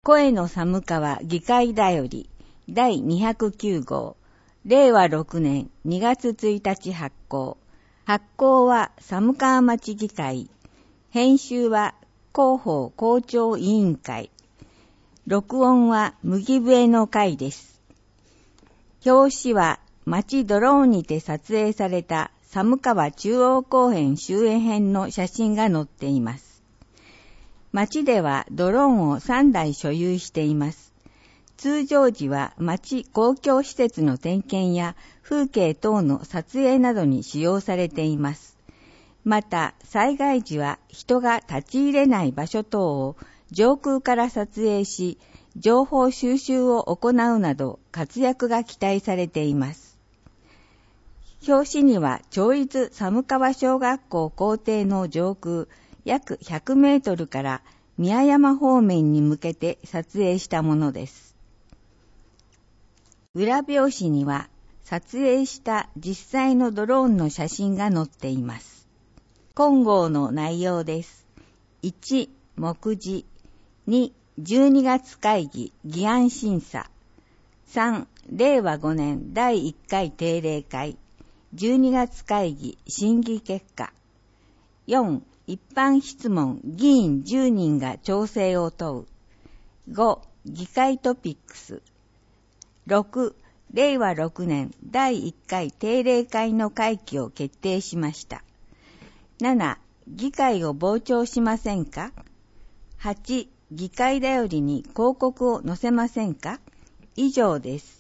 声の寒川議会だより第209号令和6年2月1日発行。発行は寒川町議会。編集は広報校長委員会。録音は麦笛の会です。表紙は町ドローンにて撮影された寒川中央公園周辺編の写真が載っています。町ではドローンを3台所有しています。通常時は町公共施設の点検や風景等の撮影などに使用されています。また災害時は人が立ち入れない場所等を上空から撮影し、情報収集を行うなど活躍が期待されています。表紙には町立寒川小学校校庭の上空約100メートルから宮山方面に向けて撮影したものです。裏表紙には撮影した実際のドローンの写真が載っています。今号の内容です。1、目次。2、12月会議議案審査。3、令和5年第1回定例会。12月会議審議結果。4、一般質問議員10人が調整を問う。5、議会トピックス。6、令和6年第1回定例会の会期を決定しました。7、議会を傍聴しませんか？ 8、議会だよりに広告を載せませんか？以上です。